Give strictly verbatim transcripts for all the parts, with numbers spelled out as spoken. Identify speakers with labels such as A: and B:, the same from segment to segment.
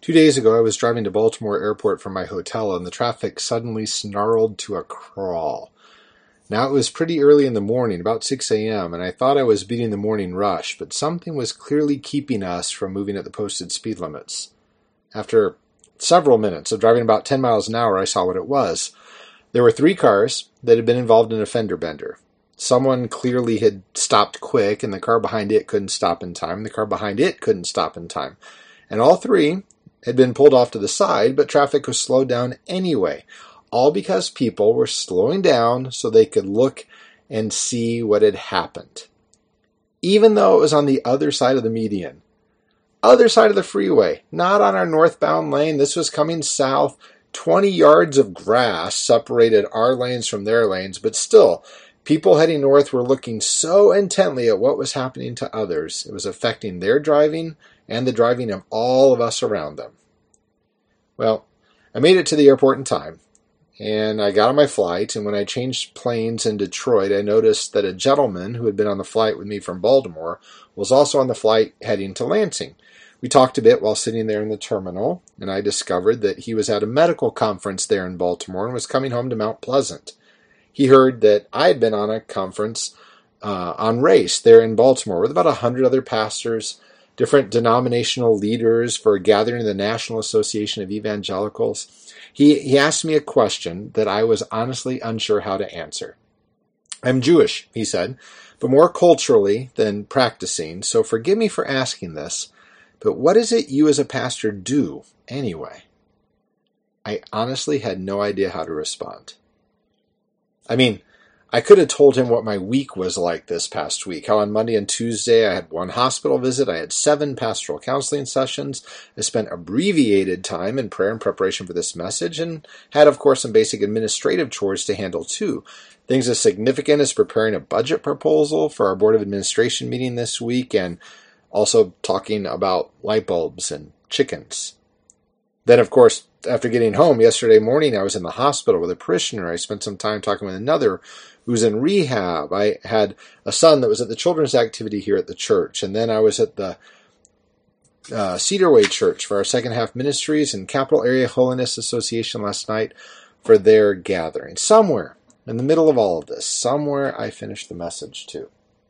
A: Two days ago, I was driving to Baltimore Airport from my hotel, and the traffic suddenly snarled to a crawl. Now, it was pretty early in the morning, about six a.m., and I thought I was beating the morning rush, but something was clearly keeping us from moving at the posted speed limits. After several minutes of driving about ten miles an hour, I saw what it was. There were three cars that had been involved in a fender bender. Someone clearly had stopped quick, and the car behind it couldn't stop in time. The car behind it couldn't stop in time. And all three had been pulled off to the side, but traffic was slowed down anyway, all because people were slowing down so they could look and see what had happened. Even though it was on the other side of the median, other side of the freeway, not on our northbound lane. This was coming south. twenty yards of grass separated our lanes from their lanes, but still, people heading north were looking so intently at what was happening to others. It was affecting their driving and the driving of all of us around them. Well, I made it to the airport in time, and I got on my flight, and when I changed planes in Detroit, I noticed that a gentleman who had been on the flight with me from Baltimore was also on the flight heading to Lansing. We talked a bit while sitting there in the terminal, and I discovered that he was at a medical conference there in Baltimore and was coming home to Mount Pleasant. He heard that I had been on a conference uh, on race there in Baltimore with about a hundred other pastors, different denominational leaders for a gathering of the National Association of Evangelicals. He, he asked me a question that I was honestly unsure how to answer. I'm Jewish, he said, but more culturally than practicing, so forgive me for asking this, but what is it you as a pastor do anyway? I honestly had no idea how to respond. I mean, I could have told him what my week was like this past week, how on Monday and Tuesday I had one hospital visit, I had seven pastoral counseling sessions, I spent abbreviated time in prayer and preparation for this message, and had, of course, some basic administrative chores to handle too. Things as significant as preparing a budget proposal for our Board of Administration meeting this week, and also talking about light bulbs and chickens. Then, of course, after getting home yesterday morning, I was in the hospital with a parishioner. I spent some time talking with another who's in rehab. I had a son that was at the children's activity here at the church. And then I was at the uh, Cedarway Church for our second half ministries and Capital Area Holiness Association last night for their gathering. Somewhere in the middle of all of this, somewhere I finished the message too.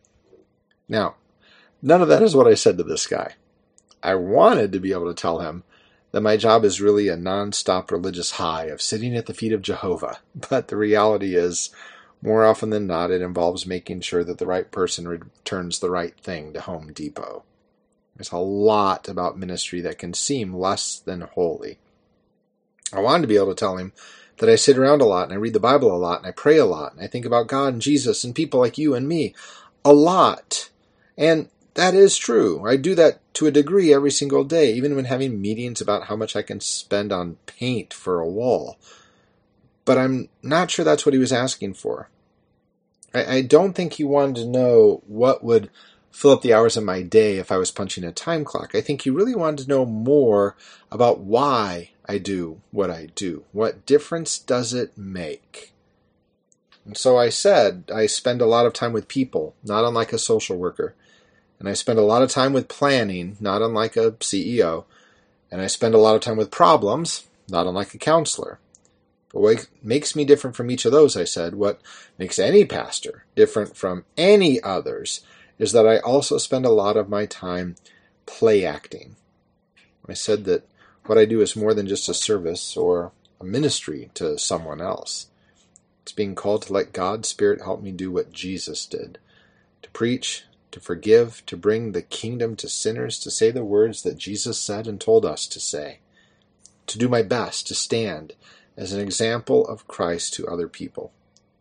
A: Now, none of that is what I said to this guy. I wanted to be able to tell him that my job is really a non-stop religious high of sitting at the feet of Jehovah. But the reality is, more often than not, it involves making sure that the right person returns the right thing to Home Depot. There's a lot about ministry that can seem less than holy. I wanted to be able to tell him that I sit around a lot, and I read the Bible a lot, and I pray a lot, and I think about God and Jesus and people like you and me a lot. And that is true. I do that to a degree every single day, even when having meetings about how much I can spend on paint for a wall. But I'm not sure that's what he was asking for. I, I don't think he wanted to know what would fill up the hours of my day if I was punching a time clock. I think he really wanted to know more about why I do what I do. What difference does it make? And so I said, I spend a lot of time with people, not unlike a social worker. And I spend a lot of time with planning, not unlike a C E O. And I spend a lot of time with problems, not unlike a counselor. But what makes me different from each of those, I said, what makes any pastor different from any others, is that I also spend a lot of my time play acting. I said that what I do is more than just a service or a ministry to someone else. It's being called to let God's Spirit help me do what Jesus did, to preach, to forgive, to bring the kingdom to sinners, to say the words that Jesus said and told us to say, to do my best to stand as an example of Christ to other people.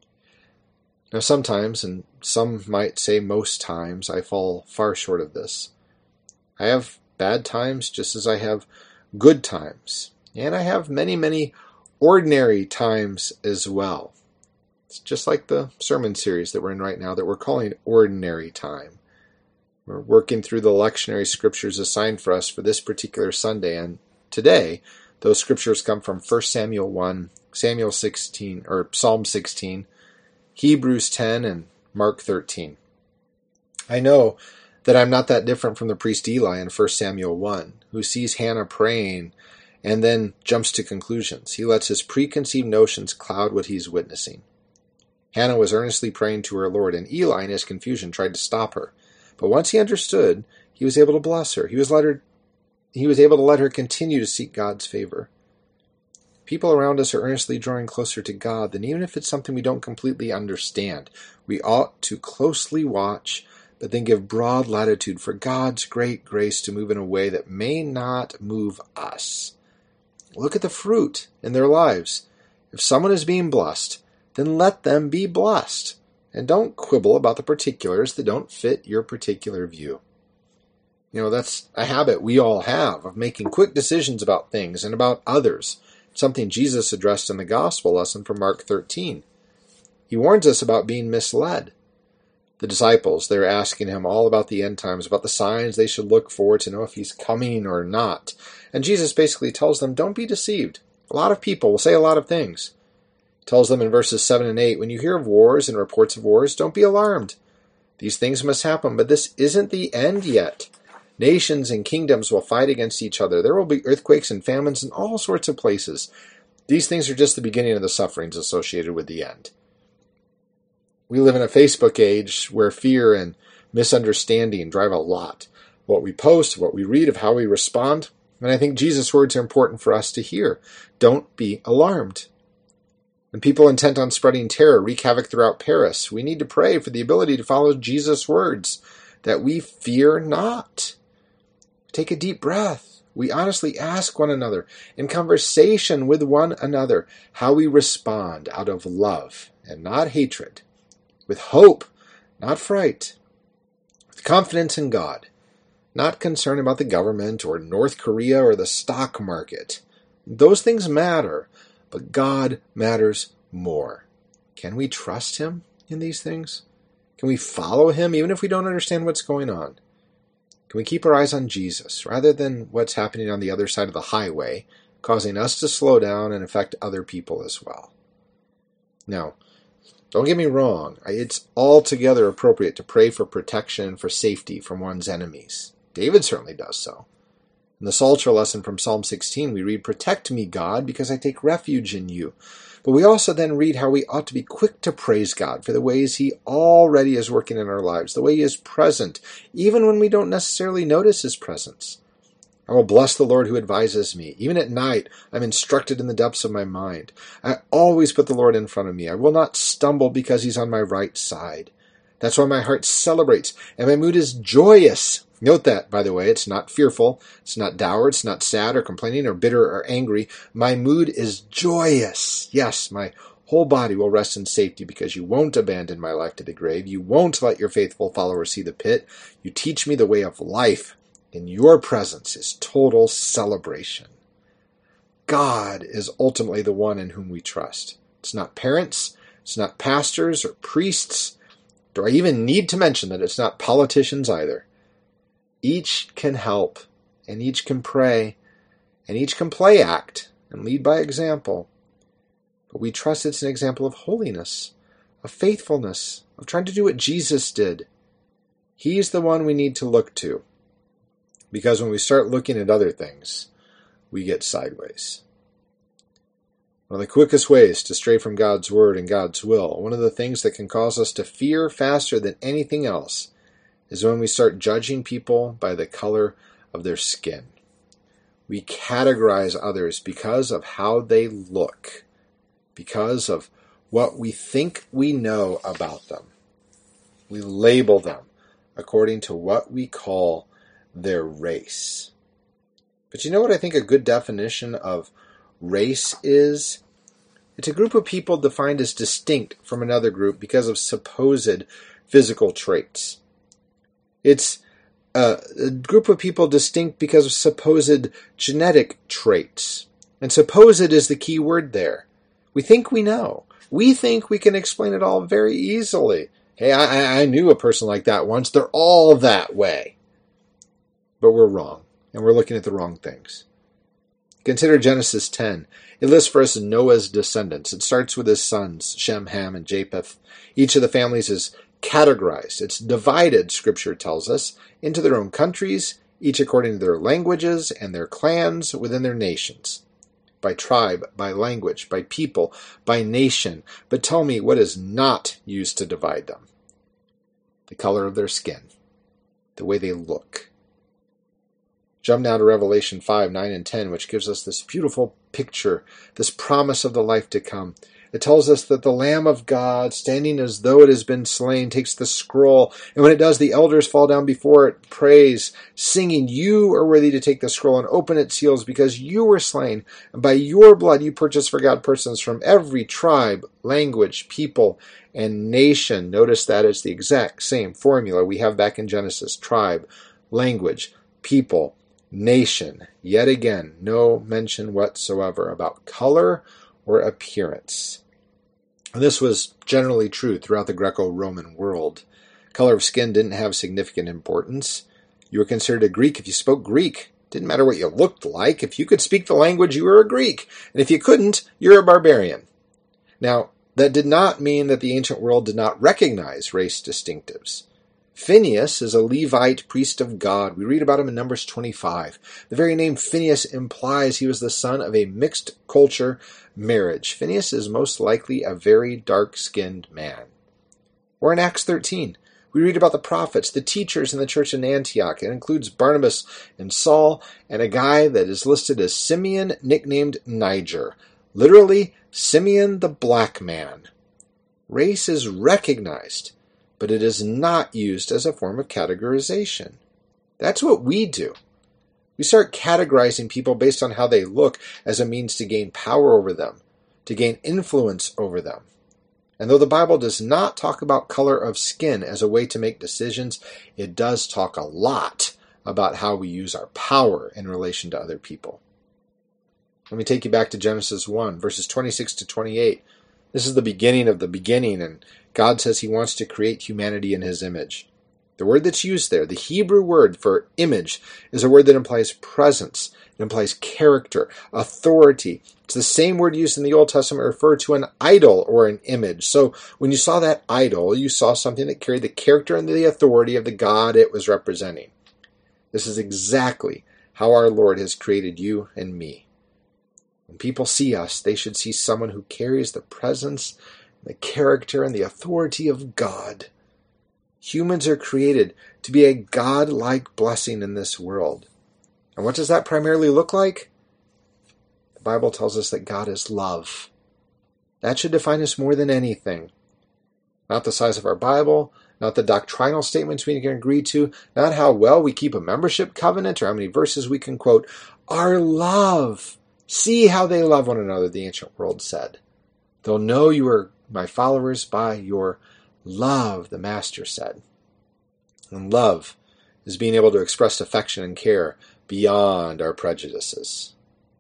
A: Now sometimes, and some might say most times, I fall far short of this. I have bad times just as I have good times, and I have many, many ordinary times as well. It's just like the sermon series that we're in right now that we're calling Ordinary Time. We're working through the lectionary scriptures assigned for us for this particular Sunday, and today those scriptures come from First Samuel one, Samuel sixteen, or Psalm sixteen, Hebrews ten, and Mark thirteen. I know That I'm not that different from the priest Eli in First Samuel one, who sees Hannah praying and then jumps to conclusions. He lets his preconceived notions cloud what he's witnessing. Hannah was earnestly praying to her Lord, and Eli, in his confusion, tried to stop her. But once he understood, he was able to bless her. He was, let her, he was able to let her continue to seek God's favor. People around us are earnestly drawing closer to God, then even if it's something we don't completely understand, we ought to closely watch, but then give broad latitude for God's great grace to move in a way that may not move us. Look at the fruit in their lives. If someone is being blessed, then let them be blessed. And don't quibble about the particulars that don't fit your particular view. You know, that's a habit we all have of making quick decisions about things and about others. Something Jesus addressed in the gospel lesson from Mark thirteen. He warns us about being misled. The disciples, they're asking him all about the end times, about the signs they should look for to know if he's coming or not. And Jesus basically tells them, don't be deceived. A lot of people will say a lot of things. He tells them in verses seven and eight, when you hear of wars and reports of wars, don't be alarmed. These things must happen, but this isn't the end yet. Nations and kingdoms will fight against each other. There will be earthquakes and famines in all sorts of places. These things are just the beginning of the sufferings associated with the end. We live in a Facebook age where fear and misunderstanding drive a lot. What we post, what we read, of how we respond. And I think Jesus' words are important for us to hear. Don't be alarmed. When people intent on spreading terror wreak havoc throughout Paris, we need to pray for the ability to follow Jesus' words, that we fear not. Take a deep breath. We honestly ask one another, in conversation with one another, how we respond out of love and not hatred, with hope, not fright, with confidence in God, not concern about the government or North Korea or the stock market. Those things matter, but God matters more. Can we trust him in these things? Can we follow him even if we don't understand what's going on? Can we keep our eyes on Jesus rather than what's happening on the other side of the highway, causing us to slow down and affect other people as well? Now, don't get me wrong. It's altogether appropriate to pray for protection and for safety from one's enemies. David certainly does so. In the Psalter lesson from Psalm sixteen, we read, protect me, God, because I take refuge in you. But we also then read how we ought to be quick to praise God for the ways he already is working in our lives, the way he is present, even when we don't necessarily notice his presence. I will bless the Lord who advises me. Even at night, I'm instructed in the depths of my mind. I always put the Lord in front of me. I will not stumble because he's on my right side. That's why my heart celebrates, and my mood is joyous. Note that, by the way, it's not fearful, it's not dour, it's not sad or complaining or bitter or angry. My mood is joyous. Yes, my whole body will rest in safety because you won't abandon my life to the grave. You won't let your faithful followers see the pit. You teach me the way of life. In your presence is total celebration. God is ultimately the one in whom we trust. It's not parents, it's not pastors or priests. Do I even need to mention that it's not politicians either? Each can help, and each can pray, and each can play act and lead by example. But we trust it's an example of holiness, of faithfulness, of trying to do what Jesus did. He's the one we need to look to, because when we start looking at other things, we get sideways. One of the quickest ways to stray from God's word and God's will, one of the things that can cause us to fear faster than anything else, is when we start judging people by the color of their skin. We categorize others because of how they look, because of what we think we know about them. We label them according to what we call their race. But you know what I think a good definition of race is? It's a group of people defined as distinct from another group because of supposed physical traits. It's uh, a group of people distinct because of supposed genetic traits. And supposed is the key word there. We think we know. We think we can explain it all very easily. Hey, I, I knew a person like that once. They're all that way. But we're wrong, and we're looking at the wrong things. Consider Genesis ten. It lists for us Noah's descendants. It starts with his sons, Shem, Ham, and Japheth. Each of the families is categorized. It's divided, Scripture tells us, into their own countries, each according to their languages and their clans within their nations. By tribe, by language, by people, by nation. But tell me, what is not used to divide them? The color of their skin, the way they look. Jump now to Revelation five, nine, and ten, which gives us this beautiful picture, this promise of the life to come. It tells us that the Lamb of God, standing as though it has been slain, takes the scroll, and when it does, the elders fall down before it, praise, singing, "You are worthy to take the scroll and open its seals, because you were slain, and by your blood you purchased for God persons from every tribe, language, people, and nation." Notice that it's the exact same formula we have back in Genesis. Tribe, language, people, nation. Yet again, no mention whatsoever about color or appearance. And this was generally true throughout the Greco-Roman world. Color of skin didn't have significant importance. You were considered a Greek if you spoke Greek. Didn't matter what you looked like. If you could speak the language, you were a Greek. And if you couldn't, you're a barbarian. Now, that did not mean that the ancient world did not recognize race distinctives. Phineas is a Levite priest of God. We read about him in Numbers twenty-five. The very name Phineas implies he was the son of a mixed culture marriage. Phineas is most likely a very dark-skinned man. Or in Acts thirteen, we read about the prophets, the teachers in the church in Antioch. It includes Barnabas and Saul, and a guy that is listed as Simeon, nicknamed Niger. Literally, Simeon the black man. Race is recognized, but it is not used as a form of categorization. That's what we do. We start categorizing people based on how they look as a means to gain power over them, to gain influence over them. And though the Bible does not talk about color of skin as a way to make decisions, it does talk a lot about how we use our power in relation to other people. Let me take you back to Genesis one, verses twenty-six to twenty-eight. This is the beginning of the beginning, and God says he wants to create humanity in his image. The word that's used there, the Hebrew word for image, is a word that implies presence. It implies character, authority. It's the same word used in the Old Testament to refer to an idol or an image. So when you saw that idol, you saw something that carried the character and the authority of the God it was representing. This is exactly how our Lord has created you and me. When people see us, they should see someone who carries the presence, the character, and the authority of God. Humans are created to be a God-like blessing in this world. And what does that primarily look like? The Bible tells us that God is love. That should define us more than anything. Not the size of our Bible, not the doctrinal statements we can agree to, not how well we keep a membership covenant or how many verses we can quote. Our love. See how they love one another, the ancient world said. They'll know you are my followers by your love, the Master said. And love is being able to express affection and care beyond our prejudices.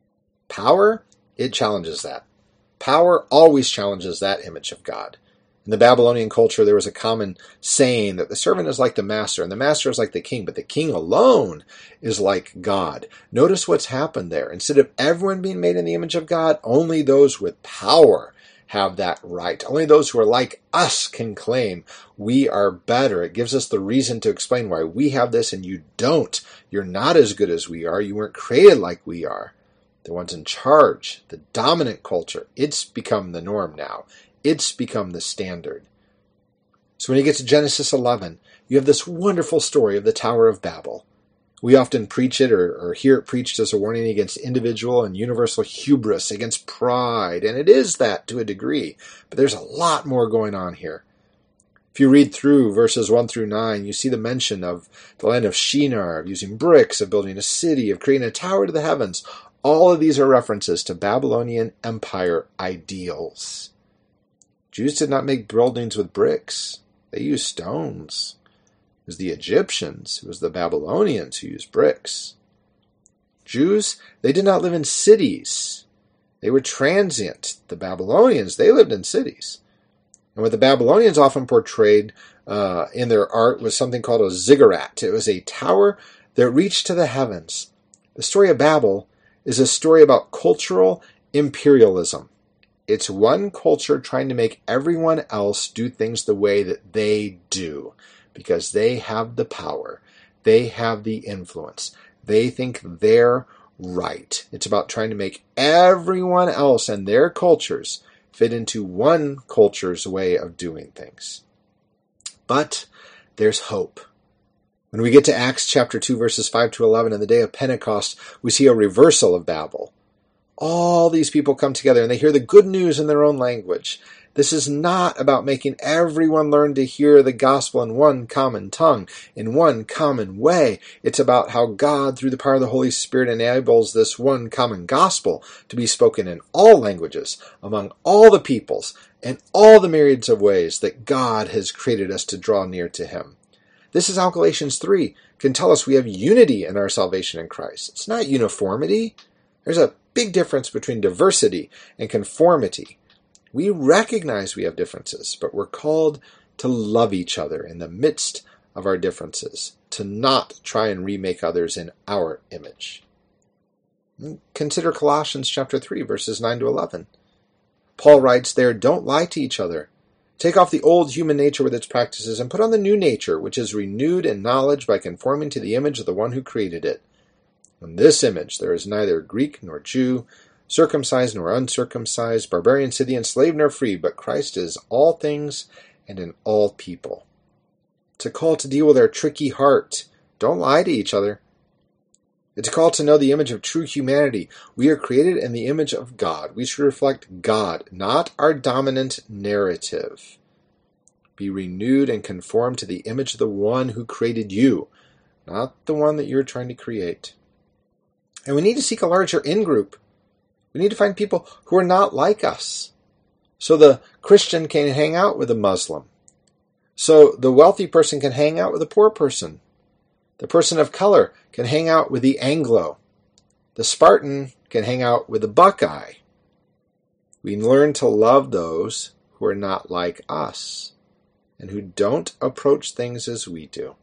A: Power, it challenges that. Power always challenges that image of God. In the Babylonian culture, there was a common saying that the servant is like the master, and the master is like the king, but the king alone is like God. Notice what's happened there. Instead of everyone being made in the image of God, only those with power have that right. Only those who are like us can claim we are better. It gives us the reason to explain why we have this and you don't. You're not as good as we are. You weren't created like we are. The ones in charge, the dominant culture, it's become the norm now. It's become the standard. So when you get to Genesis eleven, you have this wonderful story of the Tower of Babel. We often preach it or, or hear it preached as a warning against individual and universal hubris, against pride, and it is that to a degree, but there's a lot more going on here. If you read through verses one through nine, you see the mention of the land of Shinar, of using bricks, of building a city, of creating a tower to the heavens. All of these are references to Babylonian Empire ideals. Jews did not make buildings with bricks. They used stones. It was the Egyptians, it was the Babylonians who used bricks. Jews, they did not live in cities. They were transient. The Babylonians, they lived in cities. And what the Babylonians often portrayed uh, in their art was something called a ziggurat. It was a tower that reached to the heavens. The story of Babel is a story about cultural imperialism. It's one culture trying to make everyone else do things the way that they do, because they have the power. They have the influence. They think they're right. It's about trying to make everyone else and their cultures fit into one culture's way of doing things. But there's hope. When we get to Acts chapter two, verses five to eleven, in the day of Pentecost, we see a reversal of Babel. All these people come together and they hear the good news in their own language. This is not about making everyone learn to hear the gospel in one common tongue, in one common way. It's about how God, through the power of the Holy Spirit, enables this one common gospel to be spoken in all languages, among all the peoples, and all the myriads of ways that God has created us to draw near to Him. This is how Galatians three can tell us we have unity in our salvation in Christ. It's not uniformity. There's a big difference between diversity and conformity. We recognize we have differences, but we're called to love each other in the midst of our differences, to not try and remake others in our image. Consider Colossians chapter three, verses nine to eleven. Paul writes there, "Don't lie to each other. Take off the old human nature with its practices and put on the new nature, which is renewed in knowledge by conforming to the image of the one who created it. In this image there is neither Greek nor Jew, circumcised nor uncircumcised, barbarian, Scythian, slave nor free, but Christ is all things and in all people." It's a call to deal with our tricky heart. Don't lie to each other. It's a call to know the image of true humanity. We are created in the image of God. We should reflect God, not our dominant narrative. Be renewed and conformed to the image of the one who created you, not the one that you're trying to create. And we need to seek a larger in-group. We need to find people who are not like us. So the Christian can hang out with a Muslim. So the wealthy person can hang out with a poor person. The person of color can hang out with the Anglo. The Spartan can hang out with the Buckeye. We learn to love those who are not like us and who don't approach things as we do.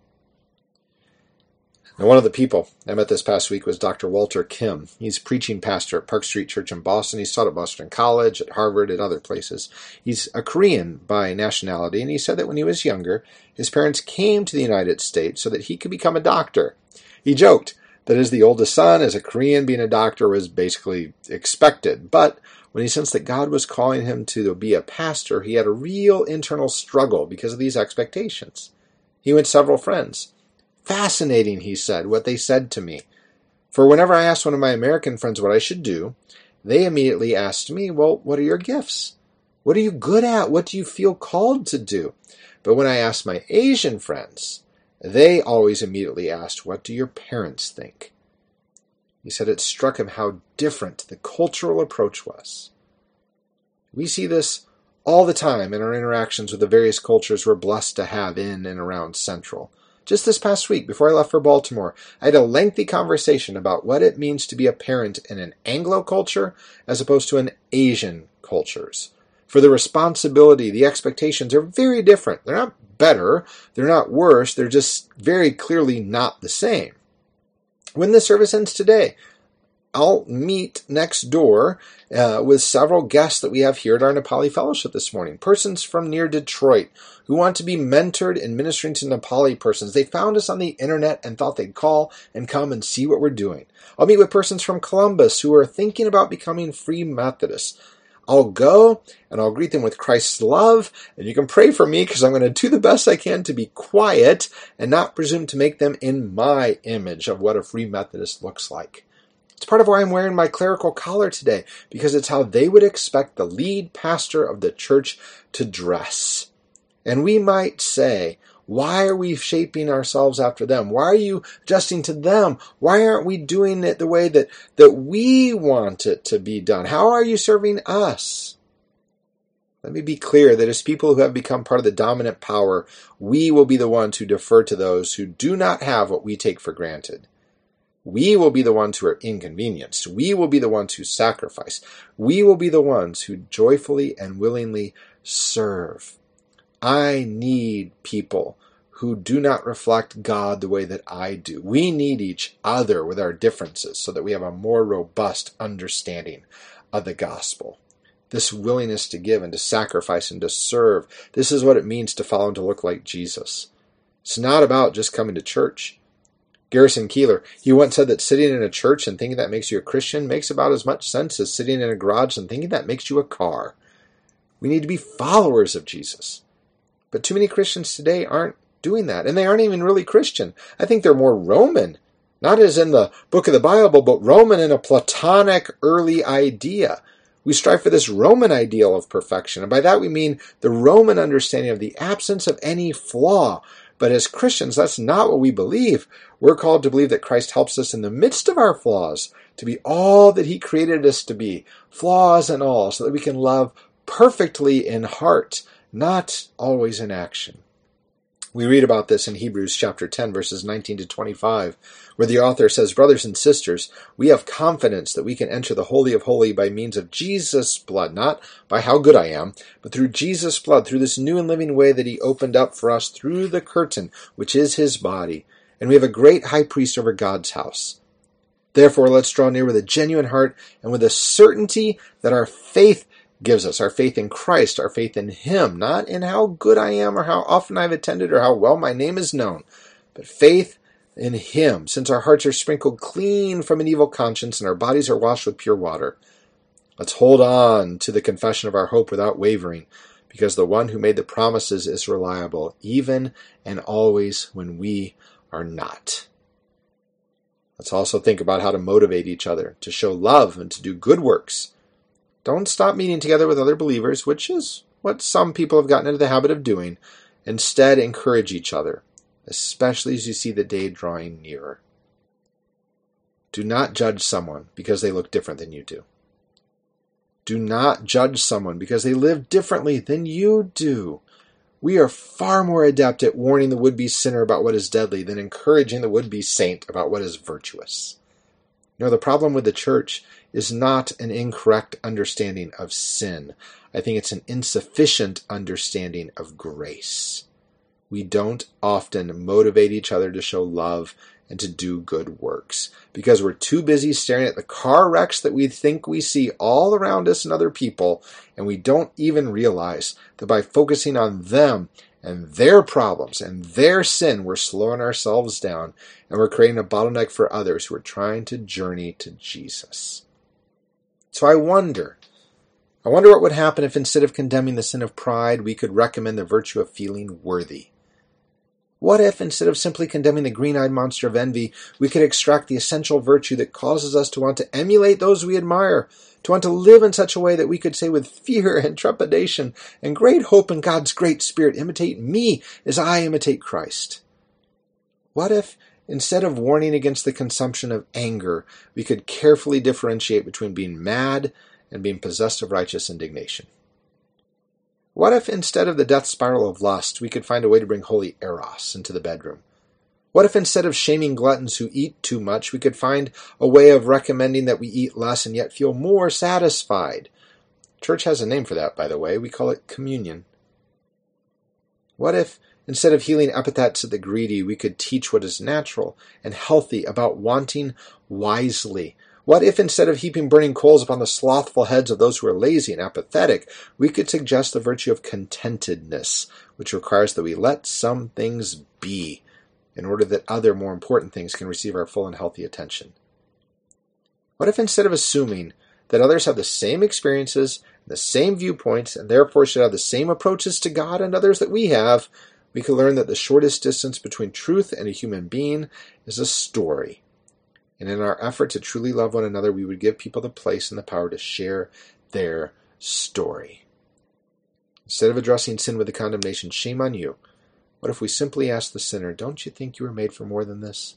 A: Now, one of the people I met this past week was Doctor Walter Kim. He's preaching pastor at Park Street Church in Boston. He's taught at Boston College, at Harvard, at other places. He's a Korean by nationality, and he said that when he was younger, his parents came to the United States so that he could become a doctor. He joked that as the oldest son, as a Korean, being a doctor was basically expected. But when he sensed that God was calling him to be a pastor, he had a real internal struggle because of these expectations. He went to several friends. Fascinating, he said, what they said to me. For whenever I asked one of my American friends what I should do, they immediately asked me, well, what are your gifts? What are you good at? What do you feel called to do? But when I asked my Asian friends, they always immediately asked, what do your parents think? He said it struck him how different the cultural approach was. We see this all the time in our interactions with the various cultures we're blessed to have in and around Central. Just this past week, before I left for Baltimore, I had a lengthy conversation about what it means to be a parent in an Anglo culture as opposed to an Asian cultures. For the responsibility, the expectations are very different. They're not better, they're not worse, they're just very clearly not the same. When the service ends today, I'll meet next door uh, with several guests that we have here at our Nepali Fellowship this morning. Persons from near Detroit who want to be mentored in ministering to Nepali persons. They found us on the internet and thought they'd call and come and see what we're doing. I'll meet with persons from Columbus who are thinking about becoming Free Methodists. I'll go and I'll greet them with Christ's love, and you can pray for me because I'm going to do the best I can to be quiet and not presume to make them in my image of what a Free Methodist looks like. It's part of why I'm wearing my clerical collar today, because it's how they would expect the lead pastor of the church to dress. And we might say, why are we shaping ourselves after them? Why are you adjusting to them? Why aren't we doing it the way that, that we want it to be done? How are you serving us? Let me be clear that as people who have become part of the dominant power, we will be the ones who defer to those who do not have what we take for granted. We will be the ones who are inconvenienced. We will be the ones who sacrifice. We will be the ones who joyfully and willingly serve. I need people who do not reflect God the way that I do. We need each other with our differences so that we have a more robust understanding of the gospel. This willingness to give and to sacrifice and to serve. This is what it means to follow and to look like Jesus. It's not about just coming to church. Garrison Keillor, he once said that sitting in a church and thinking that makes you a Christian makes about as much sense as sitting in a garage and thinking that makes you a car. We need to be followers of Jesus. But too many Christians today aren't doing that, and they aren't even really Christian. I think they're more Roman, not as in the book of the Bible, but Roman in a Platonic early idea. We strive for this Roman ideal of perfection, and by that we mean the Roman understanding of the absence of any flaw. But as Christians, that's not what we believe. We're called to believe that Christ helps us in the midst of our flaws to be all that he created us to be, flaws and all, so that we can love perfectly in heart, not always in action. We read about this in Hebrews chapter ten, verses nineteen to twenty-five, where the author says, "Brothers and sisters, we have confidence that we can enter the Holy of Holies by means of Jesus' blood, not by how good I am, but through Jesus' blood, through this new and living way that he opened up for us through the curtain, which is his body. And we have a great high priest over God's house. Therefore, let's draw near with a genuine heart and with a certainty that our faith gives us, our faith in Christ, our faith in him, not in how good I am or how often I've attended or how well my name is known, but faith in him, since our hearts are sprinkled clean from an evil conscience and our bodies are washed with pure water. Let's hold on to the confession of our hope without wavering, because the one who made the promises is reliable, even and always when we are not." Let's also think about how to motivate each other, to show love and to do good works. Don't stop meeting together with other believers, which is what some people have gotten into the habit of doing. Instead, encourage each other, especially as you see the day drawing nearer. Do not judge someone because they look different than you do. Do not judge someone because they live differently than you do. We are far more adept at warning the would-be sinner about what is deadly than encouraging the would-be saint about what is virtuous. You know, the problem with the church is not an incorrect understanding of sin. I think it's an insufficient understanding of grace. We don't often motivate each other to show love and to do good works because we're too busy staring at the car wrecks that we think we see all around us and other people, and we don't even realize that by focusing on them and their problems and their sin, we're slowing ourselves down and we're creating a bottleneck for others who are trying to journey to Jesus. So I wonder, I wonder what would happen if instead of condemning the sin of pride, we could recommend the virtue of feeling worthy. What if instead of simply condemning the green-eyed monster of envy, we could extract the essential virtue that causes us to want to emulate those we admire, to want to live in such a way that we could say with fear and trepidation and great hope in God's great Spirit, imitate me as I imitate Christ? What if instead of warning against the consumption of anger, we could carefully differentiate between being mad and being possessed of righteous indignation? What if instead of the death spiral of lust, we could find a way to bring holy eros into the bedroom? What if instead of shaming gluttons who eat too much, we could find a way of recommending that we eat less and yet feel more satisfied? Church has a name for that, by the way. We call it communion. What if instead of healing epithets at the greedy, we could teach what is natural and healthy about wanting wisely? What if instead of heaping burning coals upon the slothful heads of those who are lazy and apathetic, we could suggest the virtue of contentedness, which requires that we let some things be in order that other more important things can receive our full and healthy attention? What if instead of assuming that others have the same experiences, the same viewpoints, and therefore should have the same approaches to God and others that we have, we could learn that the shortest distance between truth and a human being is a story. And in our effort to truly love one another, we would give people the place and the power to share their story. Instead of addressing sin with the condemnation, shame on you, what if we simply ask the sinner, don't you think you were made for more than this?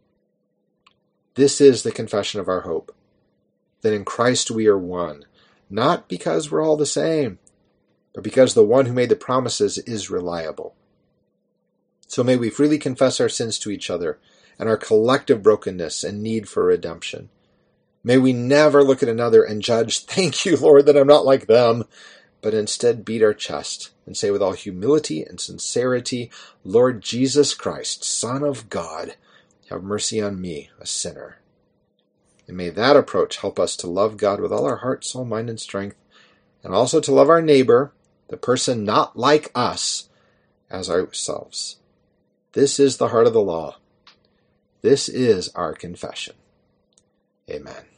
A: This is the confession of our hope, that in Christ we are one, not because we're all the same, but because the one who made the promises is reliable. So may we freely confess our sins to each other, and our collective brokenness and need for redemption. May we never look at another and judge, thank you, Lord, that I'm not like them, but instead beat our chest and say with all humility and sincerity, Lord Jesus Christ, Son of God, have mercy on me, a sinner. And may that approach help us to love God with all our heart, soul, mind, and strength, and also to love our neighbor, the person not like us, as ourselves. This is the heart of the law. This is our confession. Amen.